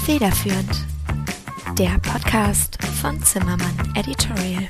Federführend, der Podcast von Zimmermann Editorial.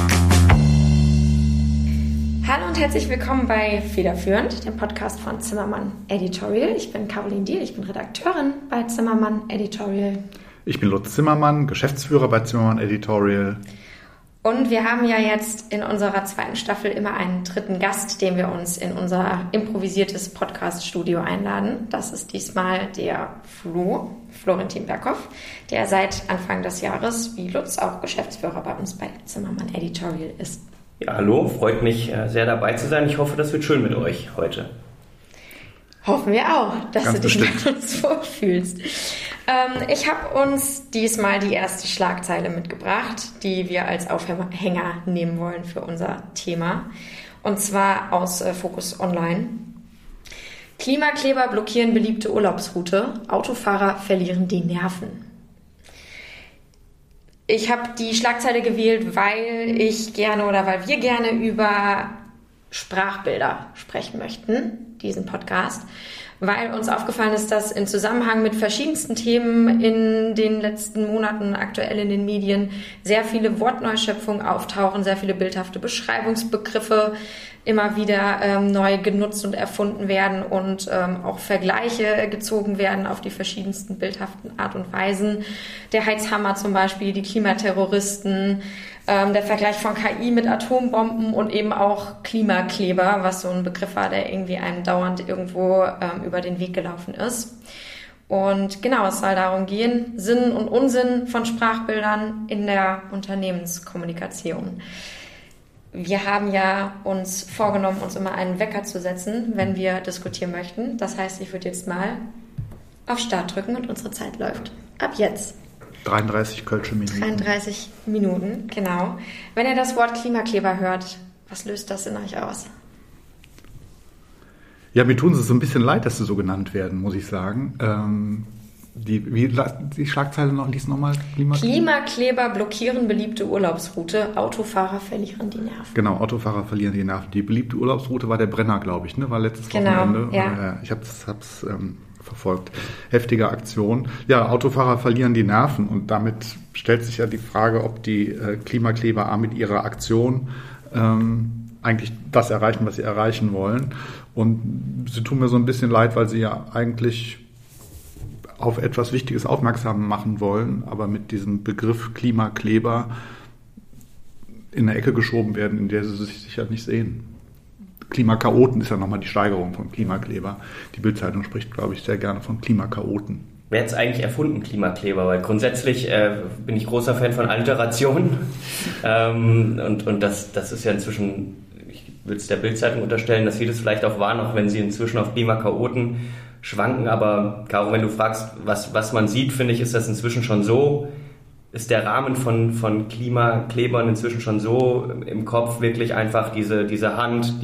Hallo und herzlich willkommen bei Federführend, dem Podcast von Zimmermann Editorial. Ich bin Caroline Diehl, ich bin Redakteurin bei Zimmermann Editorial. Ich bin Lutz Zimmermann, Geschäftsführer bei Zimmermann Editorial. Und wir haben ja jetzt in unserer zweiten Staffel immer einen dritten Gast, den wir uns in unser improvisiertes Podcast-Studio einladen. Das ist diesmal der Florentin Berghoff, der seit Anfang des Jahres, wie Lutz, auch Geschäftsführer bei uns bei Zimmermann Editorial ist. Ja, hallo, freut mich sehr dabei zu sein. Ich hoffe, das wird schön mit euch heute. Hoffen wir auch, dass Ganz du dich bestimmt. mit uns vorfühlst. Ich habe uns diesmal die erste Schlagzeile mitgebracht, die wir als Aufhänger nehmen wollen für unser Thema. Und zwar aus Focus Online. Klimakleber blockieren beliebte Urlaubsroute, Autofahrer verlieren die Nerven. Ich habe die Schlagzeile gewählt, weil wir gerne über Sprachbilder sprechen möchten, diesen Podcast, weil uns aufgefallen ist, dass in Zusammenhang mit verschiedensten Themen in den letzten Monaten aktuell in den Medien sehr viele Wortneuschöpfungen auftauchen, sehr viele bildhafte Beschreibungsbegriffe immer wieder neu genutzt und erfunden werden und auch Vergleiche gezogen werden auf die verschiedensten bildhaften Art und Weisen. Der Heizhammer zum Beispiel, die Klimaterroristen, der Vergleich von KI mit Atombomben und eben auch Klimakleber, was so ein Begriff war, der irgendwie einem dauernd irgendwo über den Weg gelaufen ist. Und genau, es soll darum gehen, Sinn und Unsinn von Sprachbildern in der Unternehmenskommunikation. Wir haben ja uns vorgenommen, uns immer einen Wecker zu setzen, wenn wir diskutieren möchten. Das heißt, ich würde jetzt mal auf Start drücken und unsere Zeit läuft. Ab jetzt. 33 kölsche Minuten. 33 Minuten, genau. Wenn ihr das Wort Klimakleber hört, was löst das in euch aus? Ja, mir tun es so ein bisschen leid, dass sie so genannt werden, muss ich sagen. Die Schlagzeile lies nochmal. Klimakleber blockieren beliebte Urlaubsroute, Autofahrer verlieren die Nerven. Genau, Autofahrer verlieren die Nerven. Die beliebte Urlaubsroute war der Brenner, glaube ich, ne? War letztes Genau, Wochenende. ja. Ich hab's verfolgt. Heftige Aktion. Ja, Autofahrer verlieren die Nerven und damit stellt sich ja die Frage, ob die Klimakleber mit ihrer Aktion eigentlich das erreichen, was sie erreichen wollen. Und sie tun mir so ein bisschen leid, weil sie ja eigentlich auf etwas Wichtiges aufmerksam machen wollen, aber mit diesem Begriff Klimakleber in eine Ecke geschoben werden, in der sie sich sicher nicht sehen. Klimakaoten ist ja nochmal die Steigerung von Klimakleber. Die Bild-Zeitung spricht, glaube ich, sehr gerne von Klimakaoten. Wer hat es eigentlich erfunden, Klimakleber? Weil grundsätzlich bin ich großer Fan von Alliteration. Und das ist ja inzwischen, ich würde es der Bild-Zeitung unterstellen, dass sie das vielleicht auch waren, auch wenn sie inzwischen auf Klimakaoten schwanken. Aber Caro, wenn du fragst, was man sieht, finde ich, ist das inzwischen schon so, ist der Rahmen von Klimaklebern inzwischen schon so im Kopf, wirklich einfach diese Hand,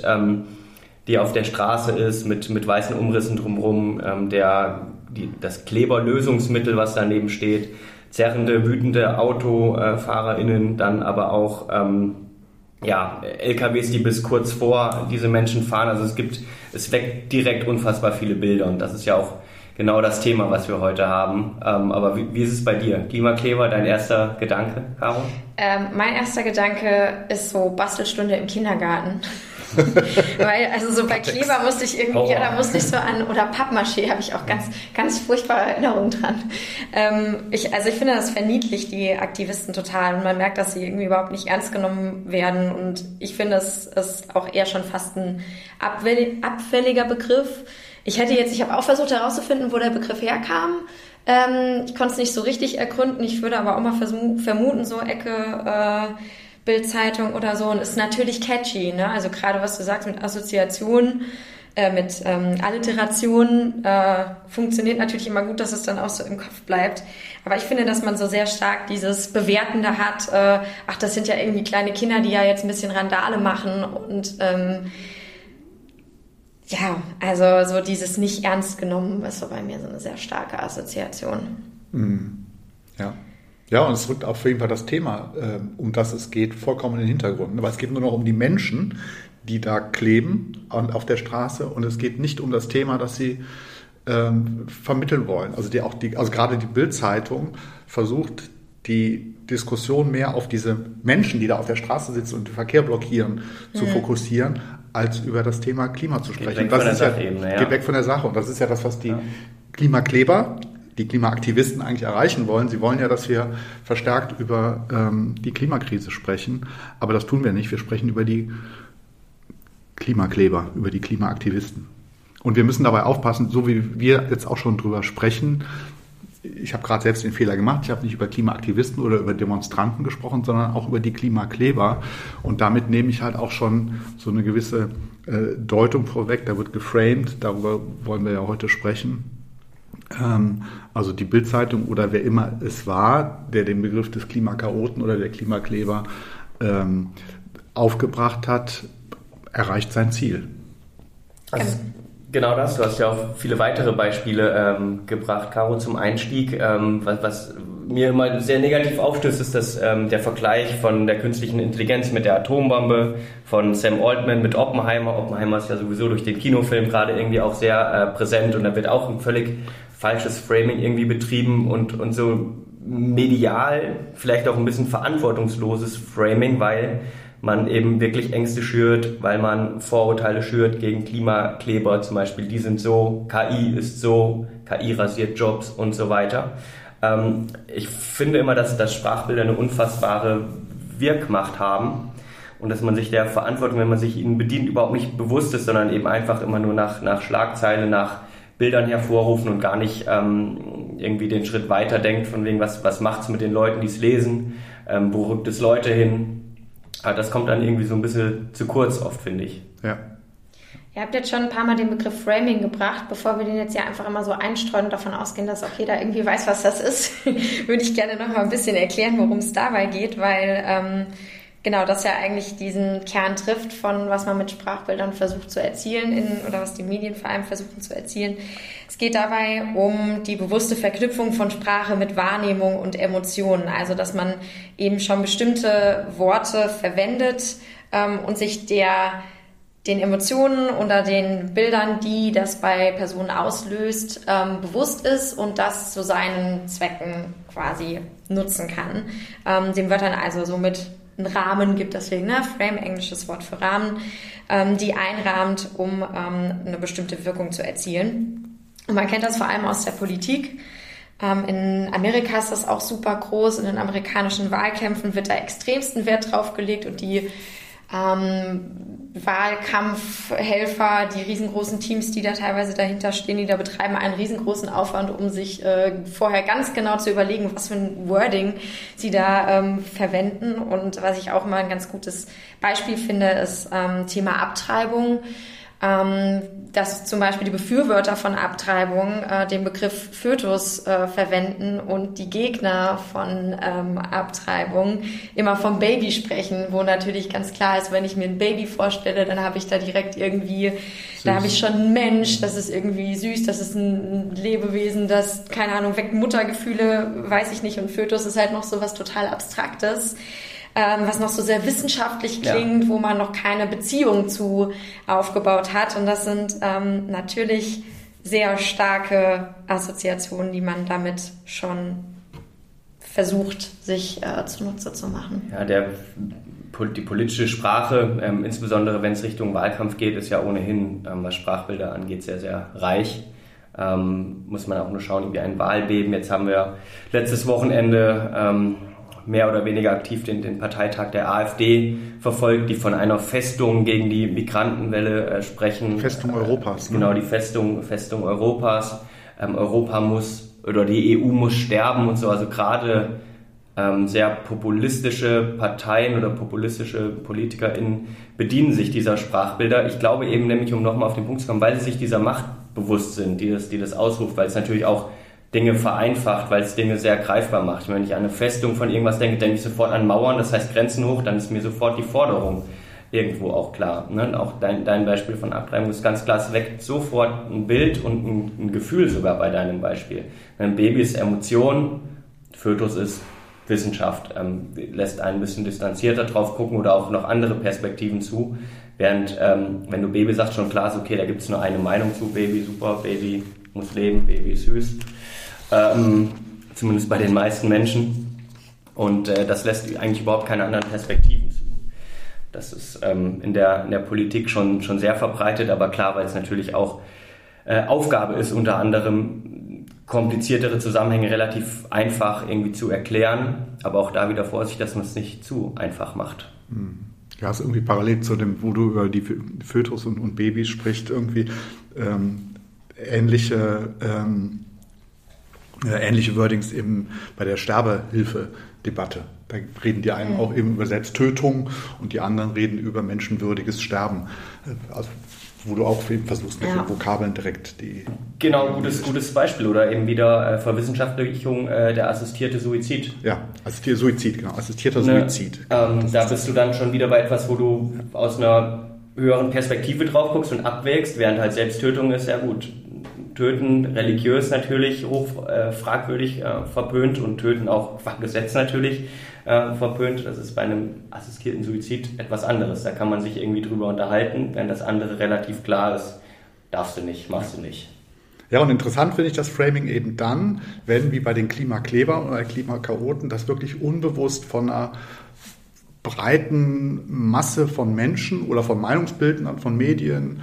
die auf der Straße ist, mit weißen Umrissen drumherum, das Kleberlösungsmittel, was daneben steht, zerrende, wütende AutofahrerInnen, dann aber auch LKWs, die bis kurz vor diese Menschen fahren. Also es weckt direkt unfassbar viele Bilder und das ist ja auch genau das Thema, was wir heute haben. Aber wie ist es bei dir? Klimakleber, dein erster Gedanke, Caro? Mein erster Gedanke ist so Bastelstunde im Kindergarten. Weil, also so bei Kleber musste ich irgendwie, da musste ich so an, oder Pappmaché habe ich auch ganz, ganz furchtbare Erinnerungen dran. Ich finde, das verniedlicht die Aktivisten total und man merkt, dass sie irgendwie überhaupt nicht ernst genommen werden und ich finde, es ist auch eher schon fast ein abfälliger Begriff. Ich habe auch versucht herauszufinden, wo der Begriff herkam. Ich konnte es nicht so richtig ergründen. Ich würde aber auch mal vermuten, so Ecke Bild-Zeitung oder so. Und ist natürlich catchy, ne? Also gerade was du sagst mit Assoziationen, mit Alliterationen, funktioniert natürlich immer gut, dass es dann auch so im Kopf bleibt. Aber ich finde, dass man so sehr stark dieses Bewertende hat. Das sind ja irgendwie kleine Kinder, die ja jetzt ein bisschen Randale machen und also so dieses nicht ernst genommen ist so bei mir so eine sehr starke Assoziation. Ja. Ja, und es rückt auf jeden Fall das Thema, um das es geht, vollkommen in den Hintergrund. Weil es geht nur noch um die Menschen, die da kleben auf der Straße und es geht nicht um das Thema, dass sie vermitteln wollen. Also gerade die Bild-Zeitung versucht, die Diskussion mehr auf diese Menschen, die da auf der Straße sitzen und den Verkehr blockieren, zu fokussieren, als über das Thema Klima zu sprechen. Geht weg von der Sache. Und das ist ja das, was die Klimakleber, die Klimaaktivisten eigentlich erreichen wollen. Sie wollen ja, dass wir verstärkt über die Klimakrise sprechen. Aber das tun wir nicht. Wir sprechen über die Klimakleber, über die Klimaaktivisten. Und wir müssen dabei aufpassen, so wie wir jetzt auch schon drüber sprechen. Ich habe gerade selbst den Fehler gemacht. Ich habe nicht über Klimaaktivisten oder über Demonstranten gesprochen, sondern auch über die Klimakleber. Und damit nehme ich halt auch schon so eine gewisse Deutung vorweg. Da wird geframed. Darüber wollen wir ja heute sprechen. Also die Bild-Zeitung oder wer immer es war, der den Begriff des Klimakaoten oder der Klimakleber aufgebracht hat, erreicht sein Ziel. Also, genau das. Du hast ja auch viele weitere Beispiele gebracht, Caro, zum Einstieg. Was mir immer sehr negativ aufstößt, ist dass der Vergleich von der künstlichen Intelligenz mit der Atombombe, von Sam Altman mit Oppenheimer. Oppenheimer ist ja sowieso durch den Kinofilm gerade irgendwie auch sehr präsent und da wird auch ein völlig falsches Framing irgendwie betrieben und so medial vielleicht auch ein bisschen verantwortungsloses Framing, weil man eben wirklich Ängste schürt, weil man Vorurteile schürt gegen Klimakleber zum Beispiel. Die sind so, KI ist so, KI rasiert Jobs und so weiter. Ich finde immer, dass Sprachbilder eine unfassbare Wirkmacht haben und dass man sich der Verantwortung, wenn man sich ihnen bedient, überhaupt nicht bewusst ist, sondern eben einfach immer nur nach Schlagzeile, nach Bildern hervorrufen und gar nicht irgendwie den Schritt weiter denkt, von wegen, was macht es mit den Leuten, die es lesen, wo rückt es Leute hin. Aber das kommt dann irgendwie so ein bisschen zu kurz oft, finde ich. Ja. Ihr habt jetzt schon ein paar Mal den Begriff Framing gebracht. Bevor wir den jetzt ja einfach immer so einstreuen und davon ausgehen, dass auch jeder irgendwie weiß, was das ist, würde ich gerne noch mal ein bisschen erklären, worum es dabei geht, weil genau das ja eigentlich diesen Kern trifft von was man mit Sprachbildern versucht zu erzielen oder was die Medien vor allem versuchen zu erzielen. Es geht dabei um die bewusste Verknüpfung von Sprache mit Wahrnehmung und Emotionen. Also dass man eben schon bestimmte Worte verwendet und sich den Emotionen oder den Bildern, die das bei Personen auslöst, bewusst ist und das zu seinen Zwecken quasi nutzen kann. Den Wörtern also somit einen Rahmen gibt, deswegen Frame, englisches Wort für Rahmen, die einrahmt, um eine bestimmte Wirkung zu erzielen. Und man kennt das vor allem aus der Politik. In Amerika ist das auch super groß. In den amerikanischen Wahlkämpfen wird da extremsten Wert drauf gelegt und die Wahlkampfhelfer, die riesengroßen Teams, die da teilweise dahinter stehen, die da betreiben einen riesengroßen Aufwand, um sich vorher ganz genau zu überlegen, was für ein Wording sie da verwenden. Und was ich auch mal ein ganz gutes Beispiel finde, ist Thema Abtreibung. Dass zum Beispiel die Befürworter von Abtreibung den Begriff Fötus verwenden und die Gegner von Abtreibung immer vom Baby sprechen, wo natürlich ganz klar ist, wenn ich mir ein Baby vorstelle, dann habe ich da direkt irgendwie, süß. Da habe ich schon einen Mensch, das ist irgendwie süß, das ist ein Lebewesen, das, keine Ahnung, weckt Muttergefühle, weiß ich nicht, und Fötus ist halt noch so was total Abstraktes. Was noch so sehr wissenschaftlich klingt, wo man noch keine Beziehung zu aufgebaut hat. Und das sind natürlich sehr starke Assoziationen, die man damit schon versucht, sich zunutze zu machen. Ja, die politische Sprache, insbesondere wenn es Richtung Wahlkampf geht, ist ja ohnehin, was Sprachbilder angeht, sehr, sehr reich. Muss man auch nur schauen, wie ein Wahlbeben. Jetzt haben wir letztes Wochenende mehr oder weniger aktiv den Parteitag der AfD verfolgt, die von einer Festung gegen die Migrantenwelle sprechen. Festung Europas. Genau, die Festung Europas. Europa muss, oder die EU muss sterben und so. Also gerade sehr populistische Parteien oder populistische PolitikerInnen bedienen sich dieser Sprachbilder. Ich glaube eben nämlich, um nochmal auf den Punkt zu kommen, weil sie sich dieser Macht bewusst sind, die das ausruft, weil es natürlich auch Dinge vereinfacht, weil es Dinge sehr greifbar macht. Wenn ich an eine Festung von irgendwas denke ich sofort an Mauern, das heißt Grenzen hoch, dann ist mir sofort die Forderung irgendwo auch klar. Ne? Und auch dein Beispiel von Abtreibung ist ganz klar, es weckt sofort ein Bild und ein Gefühl sogar bei deinem Beispiel. Ein Baby ist Emotion, Fötus ist Wissenschaft, lässt einen ein bisschen distanzierter drauf gucken oder auch noch andere Perspektiven zu. Während, wenn du Baby sagst, schon klar ist, okay, da gibt es nur eine Meinung zu, Baby super, Baby muss leben, Baby ist süß. Zumindest bei den meisten Menschen. Und das lässt eigentlich überhaupt keine anderen Perspektiven zu. Das ist in der Politik schon sehr verbreitet, aber klar, weil es natürlich auch Aufgabe ist, unter anderem kompliziertere Zusammenhänge relativ einfach irgendwie zu erklären, aber auch da wieder Vorsicht, dass man es nicht zu einfach macht. Ja, ist irgendwie parallel zu dem, wo du über die Fötus und Babys sprichst, irgendwie ähnliche Wordings bei der Sterbehilfe-Debatte. Da reden die einen auch eben über Selbsttötung und die anderen reden über menschenwürdiges Sterben. Also, wo du auch eben versuchst, mit den Vokabeln direkt die... Genau, gutes Beispiel. Oder eben wieder Verwissenschaftlichung der assistierte Suizid. Ja, assistierter Suizid. Da bist du dann schon wieder bei etwas, wo du aus einer höheren Perspektive drauf guckst und abwägst, während halt Selbsttötung ist, ja gut, Töten religiös natürlich hoch fragwürdig verpönt und Töten auch qua Gesetz natürlich verpönt. Das ist bei einem assistierten Suizid etwas anderes. Da kann man sich irgendwie drüber unterhalten, wenn das andere relativ klar ist. Darfst du nicht, machst du nicht. Ja, und interessant finde ich das Framing eben dann, wenn wie bei den Klimaklebern oder Klimakaoten das wirklich unbewusst von einer breiten Masse von Menschen oder von Meinungsbildnern, von Medien,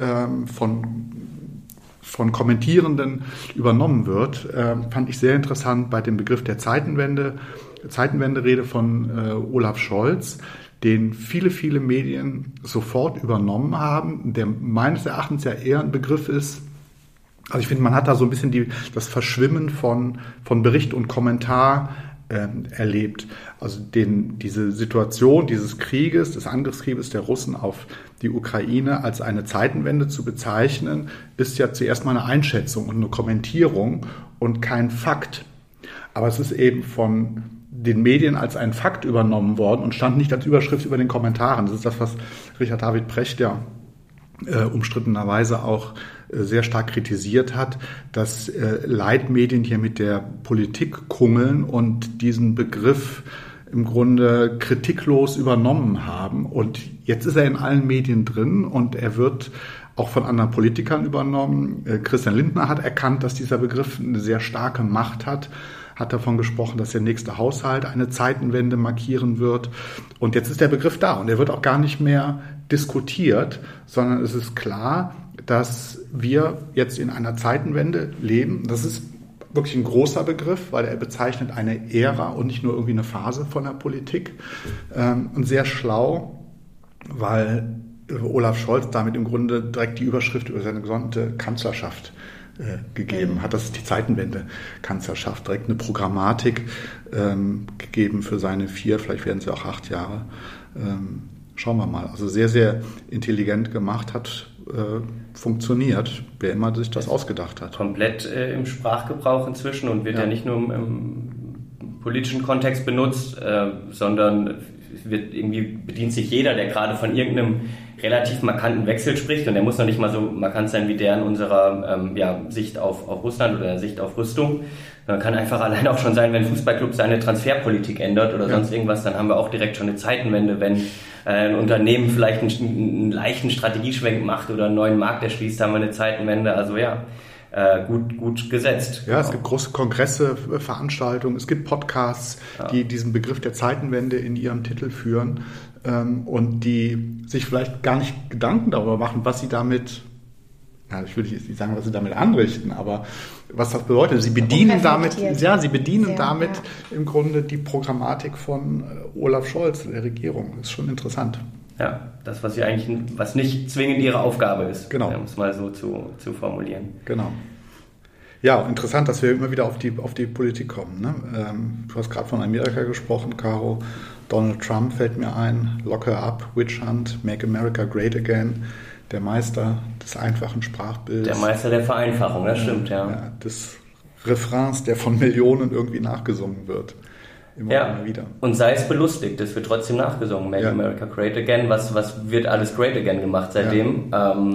von Kommentierenden übernommen wird, fand ich sehr interessant bei dem Begriff der Zeitenwende-Rede von Olaf Scholz, den viele Medien sofort übernommen haben, der meines Erachtens ja eher ein Begriff ist. Also ich finde, man hat da so ein bisschen das Verschwimmen von Bericht und Kommentar erlebt. Also diese Situation dieses Krieges, des Angriffskrieges der Russen auf die Ukraine als eine Zeitenwende zu bezeichnen, ist ja zuerst mal eine Einschätzung und eine Kommentierung und kein Fakt. Aber es ist eben von den Medien als ein Fakt übernommen worden und stand nicht als Überschrift über den Kommentaren. Das ist das, was Richard David Precht ja umstrittenerweise auch sehr stark kritisiert hat, dass Leitmedien hier mit der Politik kungeln und diesen Begriff im Grunde kritiklos übernommen haben. Und jetzt ist er in allen Medien drin und er wird auch von anderen Politikern übernommen. Christian Lindner hat erkannt, dass dieser Begriff eine sehr starke Macht hat davon gesprochen, dass der nächste Haushalt eine Zeitenwende markieren wird. Und jetzt ist der Begriff da und er wird auch gar nicht mehr diskutiert, sondern es ist klar, dass wir jetzt in einer Zeitenwende leben. Das ist wirklich ein großer Begriff, weil er bezeichnet eine Ära und nicht nur irgendwie eine Phase von der Politik. Und sehr schlau, weil Olaf Scholz damit im Grunde direkt die Überschrift über seine gesamte Kanzlerschaft gegeben hat. Das ist die Zeitenwende-Kanzlerschaft. Direkt eine Programmatik gegeben für seine 4, vielleicht werden es ja auch 8 Jahre. Schauen wir mal. Also sehr, sehr intelligent gemacht, hat funktioniert, wer immer sich das ausgedacht hat. Komplett im Sprachgebrauch inzwischen und wird ja nicht nur im politischen Kontext benutzt, sondern bedient sich jeder, der gerade von irgendeinem relativ markanten Wechsel spricht, und der muss noch nicht mal so markant sein wie der in unserer Sicht auf Russland oder Sicht auf Rüstung. Man kann einfach allein auch schon sein, wenn ein Fußballclub seine Transferpolitik ändert oder sonst irgendwas, dann haben wir auch direkt schon eine Zeitenwende. Wenn ein Unternehmen vielleicht einen leichten Strategieschwenk macht oder einen neuen Markt erschließt, haben wir eine Zeitenwende. Also gut gesetzt. Ja, es gibt große Kongresse, Veranstaltungen, es gibt Podcasts, die diesen Begriff der Zeitenwende in ihrem Titel führen und die sich vielleicht gar nicht Gedanken darüber machen, was sie damit, ich will nicht sagen, was sie damit anrichten, aber was das bedeutet. Sie bedienen damit im Grunde die Programmatik von Olaf Scholz, der Regierung. Das ist schon interessant. Ja, das, was nicht zwingend ihre Aufgabe ist, genau. Um es mal so zu formulieren. Genau. Ja, interessant, dass wir immer wieder auf die Politik kommen. Ne? Du hast gerade von Amerika gesprochen, Caro. Donald Trump fällt mir ein. Lock her up, Witch Hunt, Make America Great Again. Der Meister des einfachen Sprachbilds. Der Meister der Vereinfachung, das stimmt, ja. Des Refrains, der von Millionen irgendwie nachgesungen wird. Immer wieder. Und sei es belustigt, es wird trotzdem nachgesungen. Make America Great Again. Was wird alles Great Again gemacht seitdem?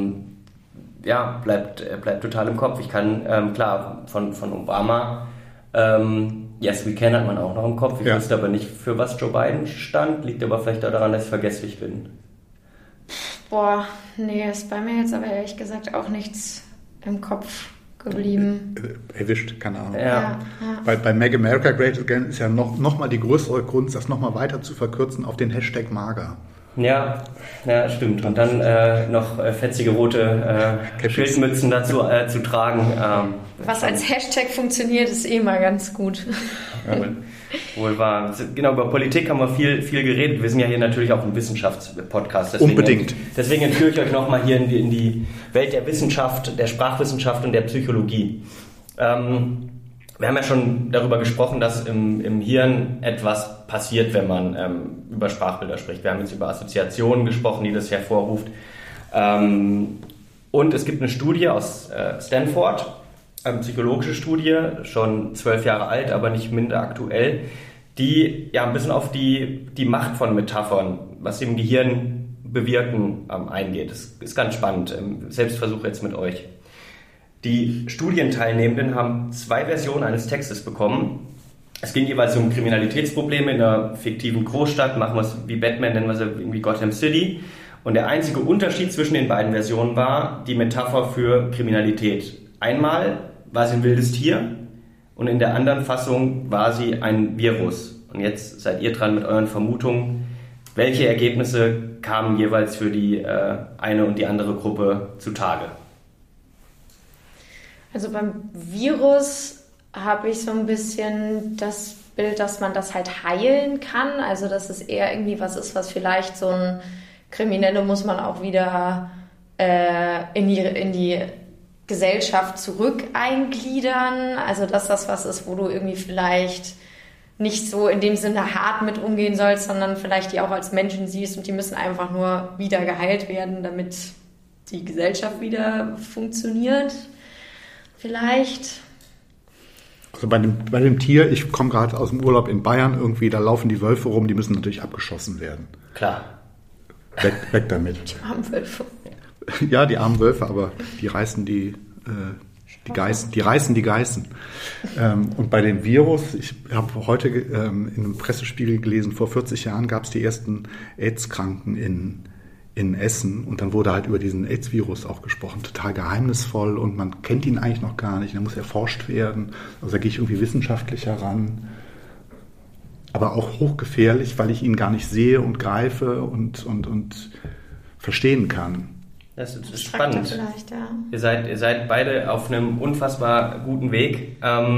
Bleibt total im Kopf. Ich kann, klar, von Obama, Yes We Can hat man auch noch im Kopf. Ich wüsste aber nicht, für was Joe Biden stand. Liegt aber vielleicht auch daran, dass ich vergesslich bin. Boah, nee, ist bei mir jetzt aber ehrlich gesagt auch nichts im Kopf. geblieben. Erwischt, keine Ahnung. Ja. Bei Make America Great Again ist ja noch mal die größere Kunst, das noch mal weiter zu verkürzen auf den Hashtag MAGA. Ja, stimmt. Und dann noch fetzige rote Schildmützen dazu zu tragen. Was als Hashtag funktioniert, ist eh mal ganz gut. Ja, wohl wahr. Genau, über Politik haben wir viel geredet. Wir sind ja hier natürlich auch ein Wissenschaftspodcast. Unbedingt. Deswegen entführe ich euch nochmal hier in die Welt der Wissenschaft, der Sprachwissenschaft und der Psychologie. Wir haben ja schon darüber gesprochen, dass im Hirn etwas passiert, wenn man über Sprachbilder spricht. Wir haben jetzt über Assoziationen gesprochen, die das hervorruft. Und es gibt eine Studie aus Stanford, eine psychologische Studie, schon 12 Jahre alt, aber nicht minder aktuell, die ja ein bisschen auf die Macht von Metaphern, was sie im Gehirn bewirken, eingeht. Das ist ganz spannend. Selbstversuch jetzt mit euch. Die Studienteilnehmenden haben 2 Versionen eines Textes bekommen. Es ging jeweils um Kriminalitätsprobleme in einer fiktiven Großstadt, machen wir es wie Batman, nennen wir es irgendwie Gotham City. Und der einzige Unterschied zwischen den beiden Versionen war die Metapher für Kriminalität. Einmal war sie ein wildes Tier und in der anderen Fassung war sie ein Virus. Und jetzt seid ihr dran mit euren Vermutungen. Welche Ergebnisse kamen jeweils für die eine und die andere Gruppe zutage? Also beim Virus habe ich so ein bisschen das Bild, dass man das halt heilen kann. Also dass es eher irgendwie was ist, was vielleicht so ein Kriminelle muss man auch wieder in die Gesellschaft zurück eingliedern. Also dass das was ist, wo du irgendwie vielleicht nicht so in dem Sinne hart mit umgehen sollst, sondern vielleicht die auch als Menschen siehst und die müssen einfach nur wieder geheilt werden, damit die Gesellschaft wieder funktioniert. Vielleicht. Also bei dem Tier, ich komme gerade aus dem Urlaub in Bayern irgendwie, da laufen die Wölfe rum, die müssen natürlich abgeschossen werden. Klar. Weg damit. Die armen Wölfe. Ja, die armen Wölfe, aber die reißen die Geißen. Und bei dem Virus, ich habe heute in einem Pressespiegel gelesen, vor 40 Jahren gab es die ersten AIDS-Kranken in Essen und dann wurde halt über diesen AIDS-Virus auch gesprochen, total geheimnisvoll und man kennt ihn eigentlich noch gar nicht, der muss erforscht werden, also da gehe ich irgendwie wissenschaftlicher ran, aber auch hochgefährlich, weil ich ihn gar nicht sehe und greife und verstehen kann. Das ist spannend. Vielleicht, ja. Ihr seid beide auf einem unfassbar guten Weg.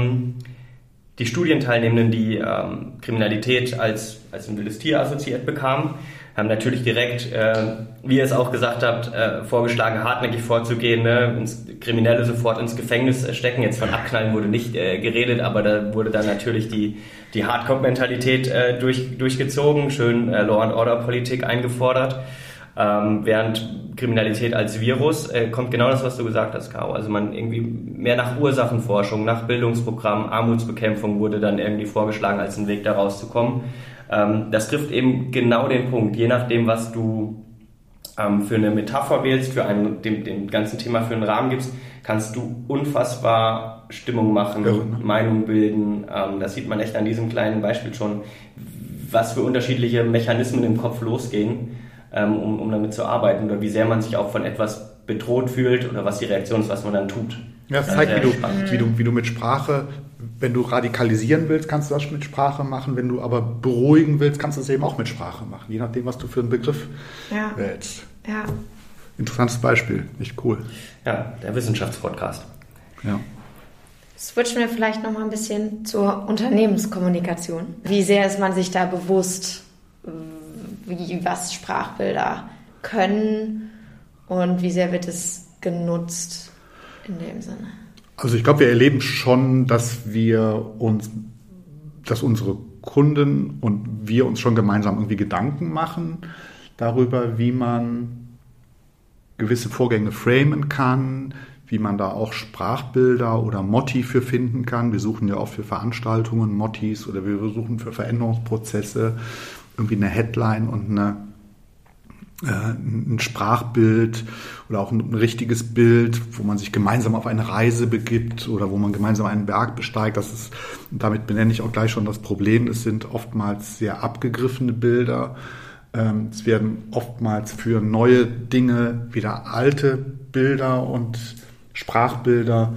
Die Studienteilnehmenden, die Kriminalität als ein wildes Tier assoziiert bekamen, haben natürlich direkt, wie ihr es auch gesagt habt, vorgeschlagen, hartnäckig vorzugehen, ne? Kriminelle sofort ins Gefängnis stecken. Jetzt von Abknallen wurde nicht geredet, aber da wurde dann natürlich die Hardcore-Mentalität durchgezogen, schön Law-and-Order-Politik eingefordert. Während Kriminalität als Virus kommt genau das, was du gesagt hast, Caro. Also man irgendwie mehr nach Ursachenforschung, nach Bildungsprogrammen, Armutsbekämpfung wurde dann irgendwie vorgeschlagen, als ein Weg da rauszukommen. Das trifft eben genau den Punkt. Je nachdem, was du für eine Metapher wählst, für dem ganzen Thema für einen Rahmen gibst, kannst du unfassbar Stimmung machen, Meinung bilden. Das sieht man echt an diesem kleinen Beispiel schon, was für unterschiedliche Mechanismen im Kopf losgehen, um damit zu arbeiten oder wie sehr man sich auch von etwas bedroht fühlt oder was die Reaktion ist, was man dann tut. Ja, das zeigt, wie du mit Sprache, wenn du radikalisieren willst, kannst du das mit Sprache machen. Wenn du aber beruhigen willst, kannst du es eben auch mit Sprache machen, je nachdem, was du für einen Begriff wählst. Ja. Interessantes Beispiel, echt cool. Ja, der Wissenschaftspodcast. Ja. Switchen wir vielleicht noch mal ein bisschen zur Unternehmenskommunikation. Wie sehr ist man sich da bewusst, was Sprachbilder können und wie sehr wird es genutzt in dem Sinne? Also ich glaube, wir erleben schon, dass unsere Kunden und wir uns schon gemeinsam irgendwie Gedanken machen darüber, wie man gewisse Vorgänge framen kann, wie man da auch Sprachbilder oder Motti für finden kann. Wir suchen ja oft für Veranstaltungen Mottis oder wir suchen für Veränderungsprozesse irgendwie eine Headline und ein Sprachbild oder auch ein richtiges Bild, wo man sich gemeinsam auf eine Reise begibt oder wo man gemeinsam einen Berg besteigt. Damit benenne ich auch gleich schon das Problem. Es sind oftmals sehr abgegriffene Bilder. Es werden oftmals für neue Dinge wieder alte Bilder und Sprachbilder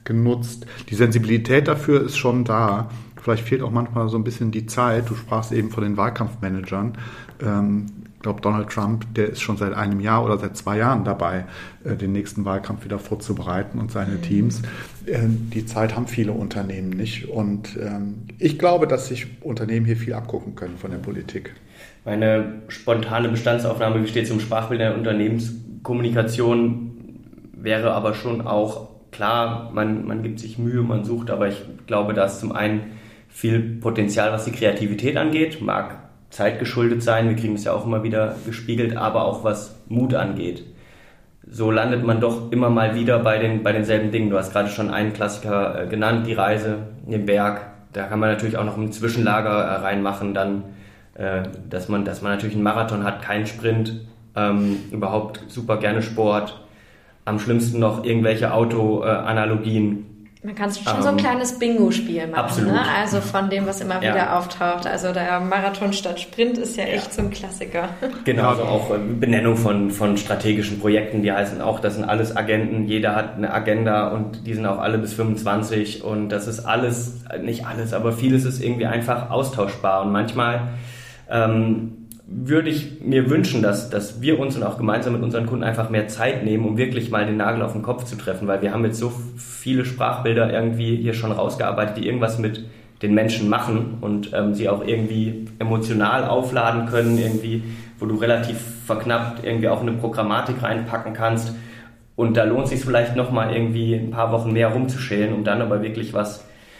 genutzt. Die Sensibilität dafür ist schon da. Vielleicht fehlt auch manchmal so ein bisschen die Zeit. Du sprachst eben von den Wahlkampfmanagern. Ich glaube, Donald Trump, der ist schon seit einem Jahr oder seit 2 Jahren dabei, den nächsten Wahlkampf wieder vorzubereiten und seine Teams. Die Zeit haben viele Unternehmen nicht. Und ich glaube, dass sich Unternehmen hier viel abgucken können von der Politik. Meine spontane Bestandsaufnahme, wie steht es um Sprachbilder in der Unternehmenskommunikation, wäre aber schon auch klar, man gibt sich Mühe, man sucht, aber ich glaube, da ist zum einen viel Potenzial, was die Kreativität angeht, mag zeitgeschuldet sein, wir kriegen es ja auch immer wieder gespiegelt, aber auch was Mut angeht. So landet man doch immer mal wieder bei denselben Dingen. Du hast gerade schon einen Klassiker genannt, die Reise in den Berg. Da kann man natürlich auch noch ein Zwischenlager reinmachen, dann, dass man natürlich einen Marathon hat, keinen Sprint, überhaupt super gerne Sport. Am schlimmsten noch irgendwelche Auto-Analogien. Man kann schon so ein kleines Bingo-Spiel machen. Absolut. Ne? Also von dem, was immer wieder auftaucht. Also der Marathon statt Sprint ist ja echt so ein Klassiker. Genau, also auch Benennung von strategischen Projekten, die heißen auch, das sind alles Agenten, jeder hat eine Agenda und die sind auch alle bis 25 und das ist alles, nicht alles, aber vieles ist irgendwie einfach austauschbar und manchmal würde ich mir wünschen, dass wir uns und auch gemeinsam mit unseren Kunden einfach mehr Zeit nehmen, um wirklich mal den Nagel auf den Kopf zu treffen, weil wir haben jetzt so viele Sprachbilder irgendwie hier schon rausgearbeitet, die irgendwas mit den Menschen machen und sie auch irgendwie emotional aufladen können, irgendwie, wo du relativ verknappt irgendwie auch eine Programmatik reinpacken kannst und da lohnt es sich vielleicht nochmal irgendwie ein paar Wochen mehr rumzuschälen, um dann aber wirklich was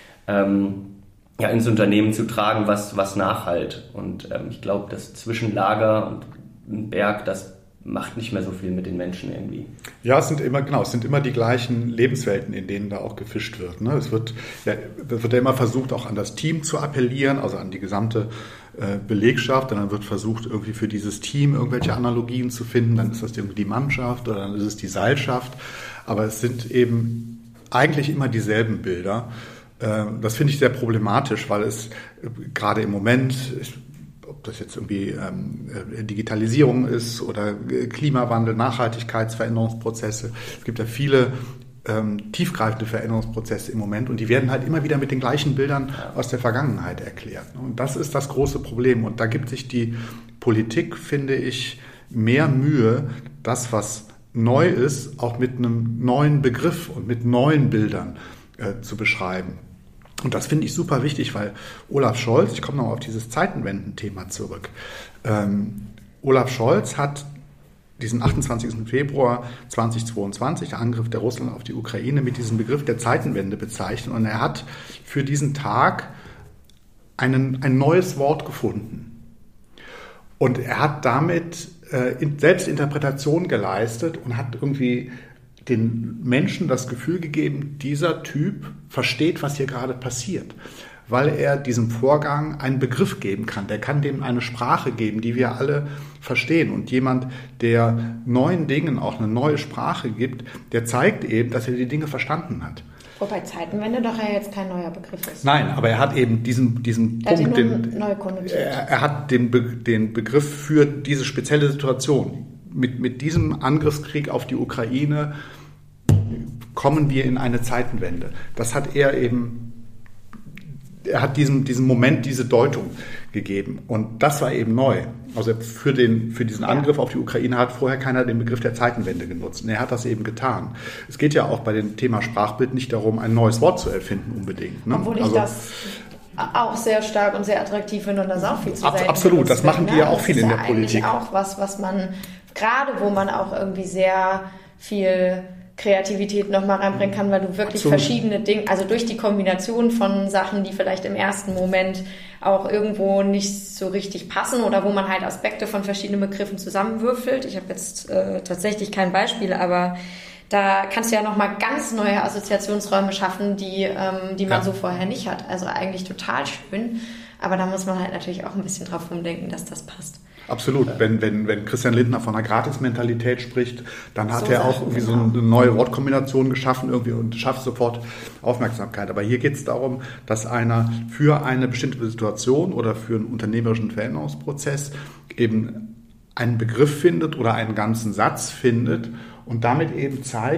ins Unternehmen zu tragen, was nachhalt. Und ich glaube, das Zwischenlager und ein Berg, das macht nicht mehr so viel mit den Menschen irgendwie. Ja, es sind immer die gleichen Lebenswelten, in denen da auch gefischt wird. Ne? Es wird ja immer versucht, auch an das Team zu appellieren, also an die gesamte Belegschaft. Und dann wird versucht, irgendwie für dieses Team irgendwelche Analogien zu finden. Dann ist das irgendwie die Mannschaft oder dann ist es die Seilschaft. Aber es sind eben eigentlich immer dieselben Bilder. Das finde ich sehr problematisch, weil es gerade im Moment, ob das jetzt irgendwie Digitalisierung ist oder Klimawandel, Nachhaltigkeitsveränderungsprozesse, es gibt ja viele tiefgreifende Veränderungsprozesse im Moment und die werden halt immer wieder mit den gleichen Bildern aus der Vergangenheit erklärt. Und das ist das große Problem und da gibt sich die Politik, finde ich, mehr Mühe, das, was neu ist, auch mit einem neuen Begriff und mit neuen Bildern zu beschreiben. Und das finde ich super wichtig, weil Olaf Scholz, ich komme noch auf dieses Zeitenwenden-Thema zurück, Olaf Scholz hat diesen 28. Februar 2022, der Angriff der Russland auf die Ukraine, mit diesem Begriff der Zeitenwende bezeichnet. Und er hat für diesen Tag ein neues Wort gefunden. Und er hat damit Selbstinterpretation geleistet und hat irgendwie den Menschen das Gefühl gegeben, dieser Typ versteht, was hier gerade passiert, weil er diesem Vorgang einen Begriff geben kann. Der kann dem eine Sprache geben, die wir alle verstehen. Und jemand, der neuen Dingen auch eine neue Sprache gibt, der zeigt eben, dass er die Dinge verstanden hat. Wobei Zeitenwende doch ja jetzt kein neuer Begriff ist. Nein, aber er hat eben diesen Punkt, neu konnotiert. Er hat den Begriff für diese spezielle Situation. Mit diesem Angriffskrieg auf die Ukraine kommen wir in eine Zeitenwende. Das hat er hat diesem Moment diese Deutung gegeben. Und das war eben neu. Also für diesen Angriff auf die Ukraine hat vorher keiner den Begriff der Zeitenwende genutzt. Und er hat das eben getan. Es geht ja auch bei dem Thema Sprachbild nicht darum, ein neues Wort zu erfinden unbedingt. Ne? Obwohl ich das auch sehr stark und sehr attraktiv finde und das auch viel zu selten absolut, das machen die ja auch viel in der Politik. Das ist auch was man, gerade wo man auch irgendwie sehr viel Kreativität nochmal reinbringen kann, weil du wirklich verschiedene Dinge, also durch die Kombination von Sachen, die vielleicht im ersten Moment auch irgendwo nicht so richtig passen oder wo man halt Aspekte von verschiedenen Begriffen zusammenwürfelt. Ich habe jetzt tatsächlich kein Beispiel, aber da kannst du ja nochmal ganz neue Assoziationsräume schaffen, die man so vorher nicht hat. Also eigentlich total schön, aber da muss man halt natürlich auch ein bisschen drauf rumdenken, dass das passt. Absolut. Wenn Christian Lindner von einer Gratismentalität spricht, dann hat er auch irgendwie so eine neue Wortkombination geschaffen irgendwie und schafft sofort Aufmerksamkeit. Aber hier geht es darum, dass einer für eine bestimmte Situation oder für einen unternehmerischen Veränderungsprozess eben einen Begriff findet oder einen ganzen Satz findet und damit eben zeigt,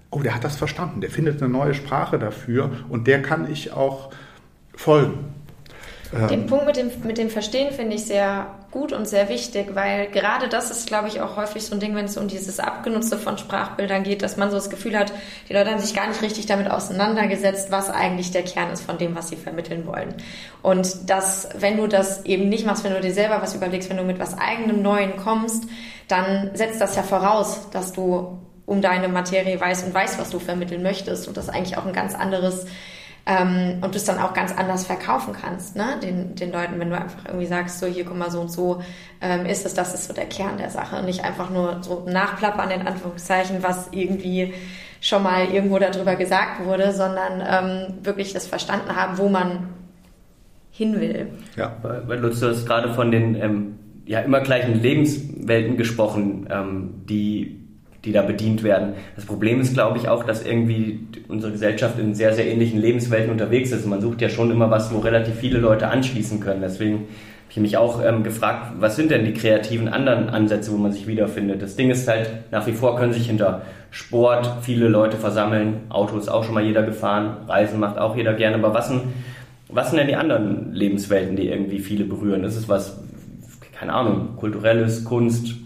oh, der hat das verstanden, der findet eine neue Sprache dafür und der kann ich auch folgen. Den Punkt mit dem Verstehen finde ich sehr gut und sehr wichtig, weil gerade das ist, glaube ich, auch häufig so ein Ding, wenn es um dieses Abgenutze von Sprachbildern geht, dass man so das Gefühl hat, die Leute haben sich gar nicht richtig damit auseinandergesetzt, was eigentlich der Kern ist von dem, was sie vermitteln wollen. Und dass, wenn du das eben nicht machst, wenn du dir selber was überlegst, wenn du mit was eigenem Neuen kommst, dann setzt das ja voraus, dass du um deine Materie weißt, was du vermitteln möchtest und das eigentlich auch ein ganz anderes und du es dann auch ganz anders verkaufen kannst, ne? Den Leuten, wenn du einfach irgendwie sagst, so hier, guck mal, so und so ist es, das ist so der Kern der Sache und nicht einfach nur so nachplappern, in Anführungszeichen, was irgendwie schon mal irgendwo darüber gesagt wurde, sondern wirklich das verstanden haben, wo man hin will. Ja, weil Lutz, du hast gerade von den immer gleichen Lebenswelten gesprochen, die da bedient werden. Das Problem ist, glaube ich, auch, dass irgendwie unsere Gesellschaft in sehr, sehr ähnlichen Lebenswelten unterwegs ist. Man sucht ja schon immer was, wo relativ viele Leute anschließen können. Deswegen habe ich mich auch gefragt, was sind denn die kreativen anderen Ansätze, wo man sich wiederfindet? Das Ding ist halt, nach wie vor können sich hinter Sport viele Leute versammeln. Auto ist auch schon mal jeder gefahren. Reisen macht auch jeder gerne. Aber was sind denn die anderen Lebenswelten, die irgendwie viele berühren? Ist es was, keine Ahnung, kulturelles, Kunst?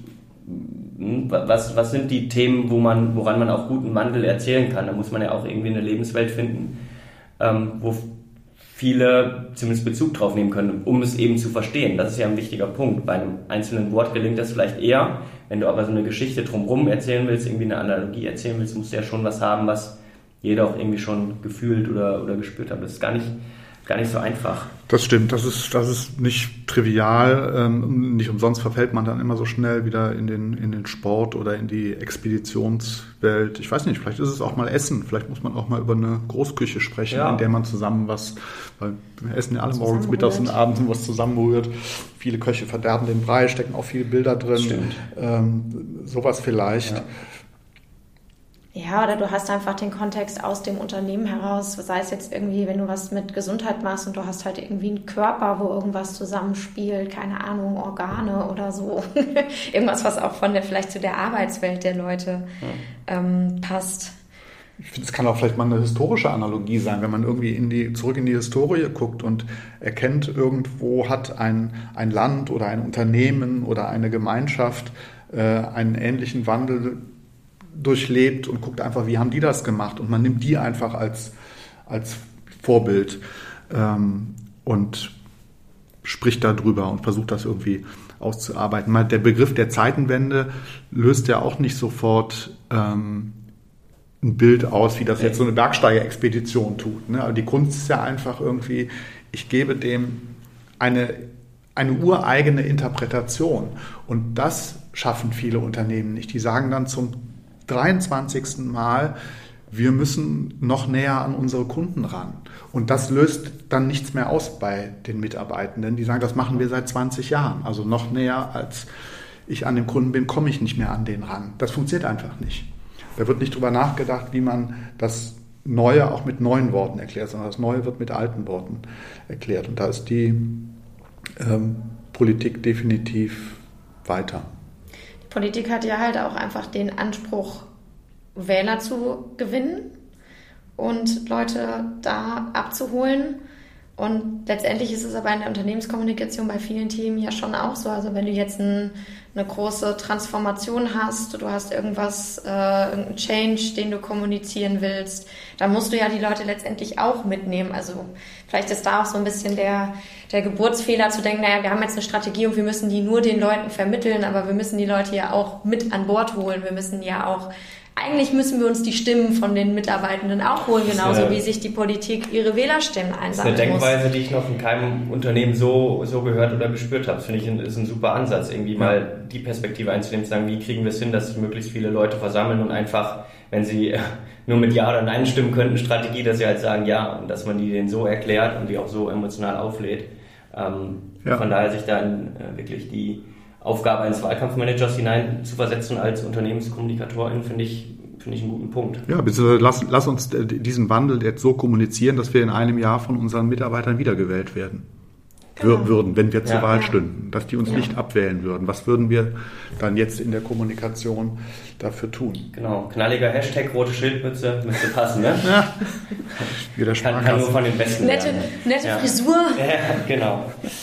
Was sind die Themen, woran man auch guten Wandel erzählen kann? Da muss man ja auch irgendwie eine Lebenswelt finden, wo viele zumindest Bezug drauf nehmen können, um es eben zu verstehen. Das ist ja ein wichtiger Punkt. Bei einem einzelnen Wort gelingt das vielleicht eher. Wenn du aber so eine Geschichte drumherum erzählen willst, irgendwie eine Analogie erzählen willst, musst du ja schon was haben, was jeder auch irgendwie schon gefühlt oder gespürt hat. Das ist gar nicht so einfach. Das stimmt, das ist nicht trivial. Nicht umsonst verfällt man dann immer so schnell wieder in den Sport oder in die Expeditionswelt. Ich weiß nicht, vielleicht ist es auch mal Essen. Vielleicht muss man auch mal über eine Großküche sprechen, in der man zusammen weil wir essen ja alle morgens, mittags und abends was zusammenrührt. Viele Köche verderben den Brei, stecken auch viele Bilder drin. Stimmt. Sowas vielleicht. Ja. Ja, oder du hast einfach den Kontext aus dem Unternehmen heraus, sei es jetzt irgendwie, wenn du was mit Gesundheit machst und du hast halt irgendwie einen Körper, wo irgendwas zusammenspielt, keine Ahnung, Organe oder so. Irgendwas, was auch vielleicht zu der Arbeitswelt der Leute passt. Ich finde, es kann auch vielleicht mal eine historische Analogie sein, wenn man irgendwie zurück in die Historie guckt und erkennt, irgendwo hat ein Land oder ein Unternehmen oder eine Gemeinschaft einen ähnlichen Wandel durchlebt und guckt einfach, wie haben die das gemacht, und man nimmt die einfach als Vorbild und spricht darüber und versucht das irgendwie auszuarbeiten. Der Begriff der Zeitenwende löst ja auch nicht sofort ein Bild aus, wie das jetzt so eine Bergsteigerexpedition tut, ne? Aber die Kunst ist ja einfach irgendwie, ich gebe dem eine ureigene Interpretation, und das schaffen viele Unternehmen nicht. Die sagen dann zum 23. Mal, wir müssen noch näher an unsere Kunden ran. Und das löst dann nichts mehr aus bei den Mitarbeitenden. Die sagen, das machen wir seit 20 Jahren. Also noch näher, als ich an dem Kunden bin, komme ich nicht mehr an den ran. Das funktioniert einfach nicht. Da wird nicht drüber nachgedacht, wie man das Neue auch mit neuen Worten erklärt, sondern das Neue wird mit alten Worten erklärt. Und da ist die Politik definitiv weiter. Politik hat ja halt auch einfach den Anspruch, Wähler zu gewinnen und Leute da abzuholen. Und letztendlich ist es aber in der Unternehmenskommunikation bei vielen Themen ja schon auch so. Also wenn du jetzt eine große Transformation hast, du hast irgendeinen Change, den du kommunizieren willst, dann musst du ja die Leute letztendlich auch mitnehmen. Also vielleicht ist da auch so ein bisschen der Geburtsfehler zu denken, naja, wir haben jetzt eine Strategie und wir müssen die nur den Leuten vermitteln, aber wir müssen die Leute ja auch mit an Bord holen. Eigentlich müssen wir uns die Stimmen von den Mitarbeitenden auch holen, genauso wie sich die Politik ihre Wählerstimmen einsammeln muss. Das ist eine Denkweise, die ich noch in keinem Unternehmen so gehört oder gespürt habe. Das finde ich ist ein super Ansatz, irgendwie mal die Perspektive einzunehmen, zu sagen, wie kriegen wir es hin, dass sich möglichst viele Leute versammeln und einfach, wenn sie nur mit Ja oder Nein stimmen könnten, Strategie, dass sie halt sagen Ja, und dass man die denen so erklärt und die auch so emotional auflädt. Von daher sich dann wirklich die Aufgabe eines Wahlkampfmanagers hinein zu versetzen als Unternehmenskommunikatorin, finde ich einen guten Punkt. Ja, bitte lass uns diesen Wandel jetzt so kommunizieren, dass wir in einem Jahr von unseren Mitarbeitern wiedergewählt werden. würden, wenn wir zur Wahl stünden, dass die uns nicht abwählen würden. Was würden wir dann jetzt in der Kommunikation dafür tun? Genau, knalliger Hashtag, rote Schildmütze, müsste passen, ne? Ja. Kann nur von den Besten nette Frisur. Ja, genau.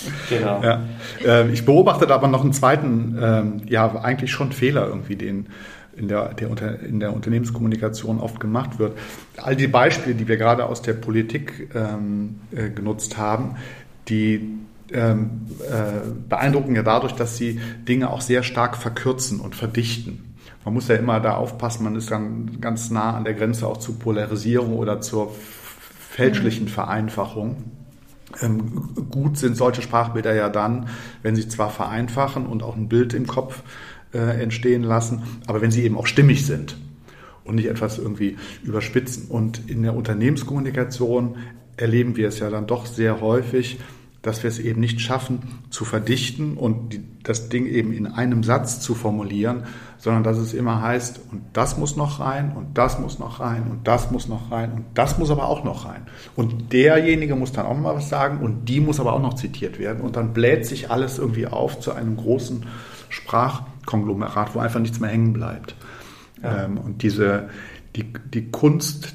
Ja. Ich beobachte aber noch einen zweiten, eigentlich schon Fehler irgendwie, den in der Unternehmenskommunikation oft gemacht wird. All die Beispiele, die wir gerade aus der Politik genutzt haben, die beeindrucken ja dadurch, dass sie Dinge auch sehr stark verkürzen und verdichten. Man muss ja immer da aufpassen, man ist dann ganz nah an der Grenze auch zur Polarisierung oder zur fälschlichen Vereinfachung. Gut sind solche Sprachbilder ja dann, wenn sie zwar vereinfachen und auch ein Bild im Kopf entstehen lassen, aber wenn sie eben auch stimmig sind und nicht etwas irgendwie überspitzen. Und in der Unternehmenskommunikation erleben wir es ja dann doch sehr häufig, dass wir es eben nicht schaffen zu verdichten und das Ding eben in einem Satz zu formulieren, sondern dass es immer heißt, und das muss noch rein, und das muss noch rein, und das muss noch rein, und das muss aber auch noch rein. Und derjenige muss dann auch mal was sagen, und die muss aber auch noch zitiert werden. Und dann bläht sich alles irgendwie auf zu einem großen Sprachkonglomerat, wo einfach nichts mehr hängen bleibt. Ja. Und die Kunst,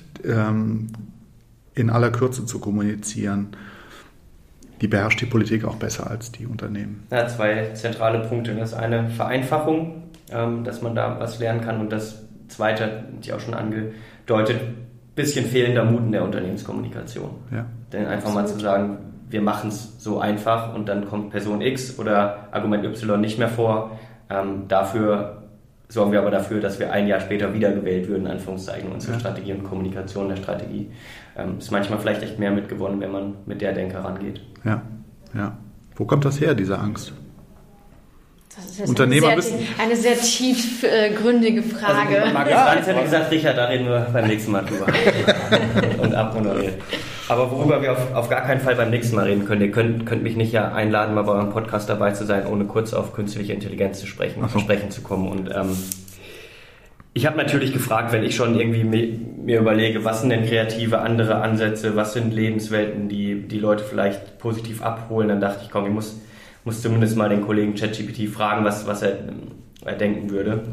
in aller Kürze zu kommunizieren, die beherrscht die Politik auch besser als die Unternehmen. Ja, 2 zentrale Punkte. Das eine Vereinfachung, dass man da was lernen kann, und das zweite, die auch schon angedeutet, bisschen fehlender Mut in der Unternehmenskommunikation. Ja. Denn einfach mal zu sagen, wir machen es so einfach und dann kommt Person X oder Argument Y nicht mehr vor. Dafür sorgen wir aber dafür, dass wir ein Jahr später wiedergewählt würden, in Anführungszeichen, unsere Strategie und Kommunikation der Strategie. Ist manchmal vielleicht echt mehr mitgewonnen, wenn man mit der Denke rangeht. Ja. Wo kommt das her, diese Angst? Das ist jetzt eine sehr tiefgründige Frage. Also, Markus Franz hätte gesagt, Richard, da reden wir beim nächsten Mal drüber. Und abmoderiert. Aber worüber wir auf gar keinen Fall beim nächsten Mal reden können, ihr könnt mich nicht ja einladen, mal bei eurem Podcast dabei zu sein, ohne kurz auf künstliche Intelligenz zu sprechen zu kommen. Und ich habe natürlich gefragt, wenn ich schon irgendwie mir überlege, was sind denn kreative andere Ansätze, was sind Lebenswelten, die Leute vielleicht positiv abholen, dann dachte ich, komm, ich muss zumindest mal den Kollegen ChatGPT fragen, was er denken würde.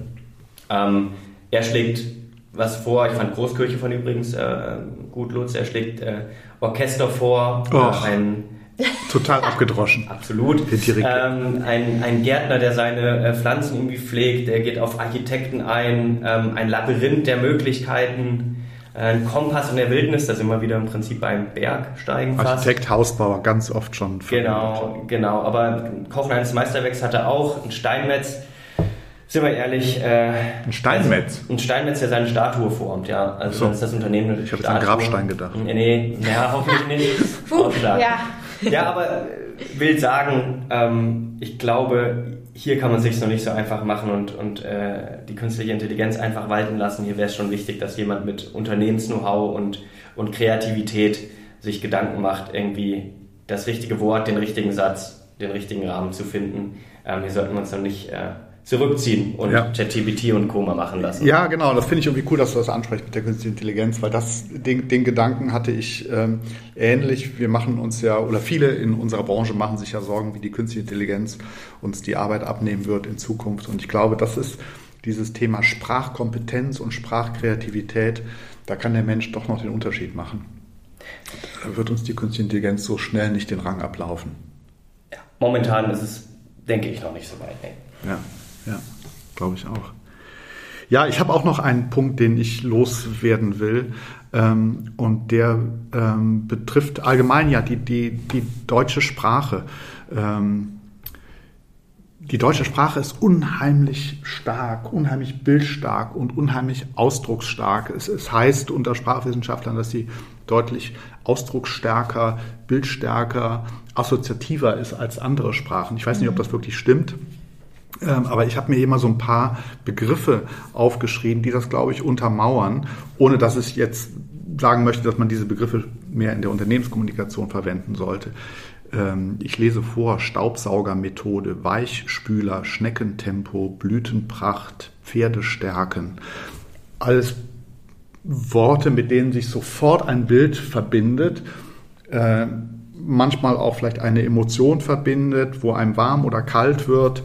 Er schlägt was vor, ich fand Großkirche von übrigens gut, Lutz, er schlägt Orchester vor, total abgedroschen. Absolut. Ein Gärtner, der seine Pflanzen irgendwie pflegt, der geht auf Architekten ein, ein Labyrinth der Möglichkeiten, ein Kompass in der Wildnis, da sind wir wieder im Prinzip beim Bergsteigen fast. Architekt, Hausbauer, ganz oft schon. Genau, aber Kochen eines Meisterwerks hat er auch, ein Steinmetz. Sind wir ehrlich. Ein Steinmetz? Ein Steinmetz, der seine Statue formt, ja. Also das ist das Unternehmen. Ich habe jetzt an Grabstein gedacht. Nee, hoffentlich nicht. Ja, aber will sagen, ich glaube, hier kann man es sich noch nicht so einfach machen und die künstliche Intelligenz einfach walten lassen. Hier wäre es schon wichtig, dass jemand mit Unternehmens-Know-how und Kreativität sich Gedanken macht, irgendwie das richtige Wort, den richtigen Satz, den richtigen Rahmen zu finden. Hier sollten wir uns noch nicht zurückziehen und ChatGPT und Co. mal machen lassen. Ja, genau. Das finde ich irgendwie cool, dass du das ansprichst mit der künstlichen Intelligenz, weil den Gedanken hatte ich ähnlich. Wir machen uns ja, oder viele in unserer Branche machen sich ja Sorgen, wie die künstliche Intelligenz uns die Arbeit abnehmen wird in Zukunft. Und ich glaube, das ist dieses Thema Sprachkompetenz und Sprachkreativität. Da kann der Mensch doch noch den Unterschied machen. Da wird uns die künstliche Intelligenz so schnell nicht den Rang ablaufen. Ja, momentan ist es, denke ich, noch nicht so weit. Nee. Ja, glaube ich auch. Ja, ich habe auch noch einen Punkt, den ich loswerden will. Und der betrifft allgemein ja die deutsche Sprache. Die deutsche Sprache ist unheimlich stark, unheimlich bildstark und unheimlich ausdrucksstark. Es heißt unter Sprachwissenschaftlern, dass sie deutlich ausdrucksstärker, bildstärker, assoziativer ist als andere Sprachen. Ich weiß nicht, ob das wirklich stimmt. Aber ich habe mir immer so ein paar Begriffe aufgeschrieben, die das, glaube ich, untermauern, ohne dass ich jetzt sagen möchte, dass man diese Begriffe mehr in der Unternehmenskommunikation verwenden sollte. Ich lese vor: Staubsaugermethode, Weichspüler, Schneckentempo, Blütenpracht, Pferdestärken. Alles Worte, mit denen sich sofort ein Bild verbindet, manchmal auch vielleicht eine Emotion verbindet, wo einem warm oder kalt wird.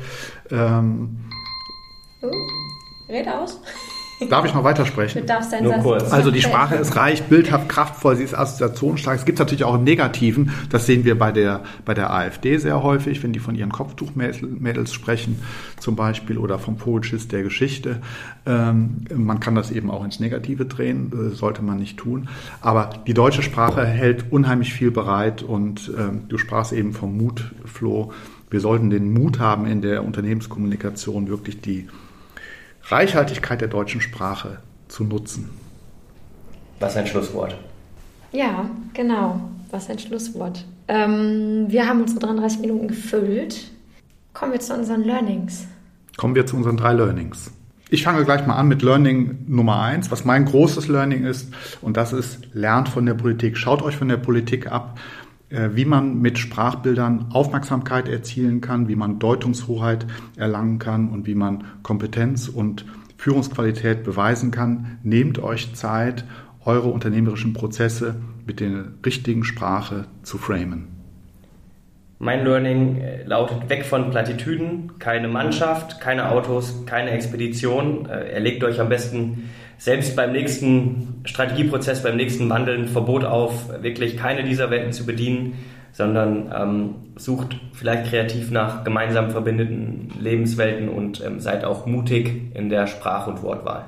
Red aus. Darf ich noch weitersprechen? Du darfst deinen Nur Satz kurz. Also die Sprache ist reich, bildhaft, kraftvoll, sie ist assoziationsstark. Es gibt natürlich auch einen Negativen, das sehen wir bei der AfD sehr häufig, wenn die von ihren Kopftuchmädels sprechen zum Beispiel oder vom Vogelschiss der Geschichte. Man kann das eben auch ins Negative drehen, sollte man nicht tun. Aber die deutsche Sprache hält unheimlich viel bereit und du sprachst eben vom Mut, Flo. Wir sollten den Mut haben, in der Unternehmenskommunikation wirklich die Reichhaltigkeit der deutschen Sprache zu nutzen. Was ein Schlusswort. Ja, genau. Was ein Schlusswort. Wir haben unsere 33 Minuten gefüllt. Kommen wir zu unseren Learnings. Kommen wir zu unseren 3 Learnings. Ich fange gleich mal an mit Learning Nummer 1, was mein großes Learning ist. Und das ist, lernt von der Politik. Schaut euch von der Politik ab, wie man mit Sprachbildern Aufmerksamkeit erzielen kann, wie man Deutungshoheit erlangen kann und wie man Kompetenz und Führungsqualität beweisen kann. Nehmt euch Zeit, eure unternehmerischen Prozesse mit der richtigen Sprache zu framen. Mein Learning lautet: weg von Plattitüden, keine Mannschaft, keine Autos, keine Expedition. Erlegt euch am besten selbst beim nächsten Strategieprozess, beim nächsten Wandel ein Verbot auf, wirklich keine dieser Welten zu bedienen, sondern sucht vielleicht kreativ nach gemeinsam verbindenden Lebenswelten und seid auch mutig in der Sprach- und Wortwahl.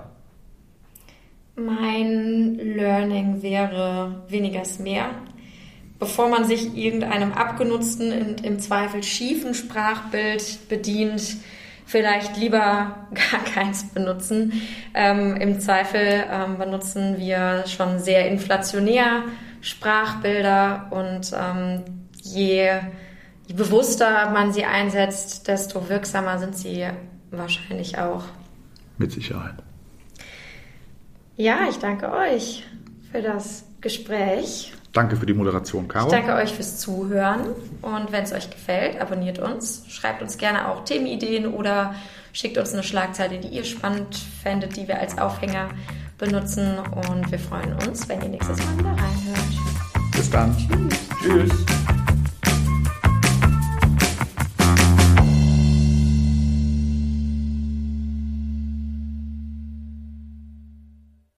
Mein Learning wäre: weniger ist mehr. Bevor man sich irgendeinem abgenutzten und im Zweifel schiefen Sprachbild bedient, vielleicht lieber gar keins benutzen. Im Zweifel benutzen wir schon sehr inflationär Sprachbilder und je bewusster man sie einsetzt, desto wirksamer sind sie wahrscheinlich auch. Mit Sicherheit. Ja, ich danke euch für das Gespräch. Danke für die Moderation, Caro. Ich danke euch fürs Zuhören und wenn es euch gefällt, abonniert uns, schreibt uns gerne auch Themenideen oder schickt uns eine Schlagzeile, die ihr spannend fändet, die wir als Aufhänger benutzen und wir freuen uns, wenn ihr nächstes Mal wieder reinhört. Bis dann. Tschüss.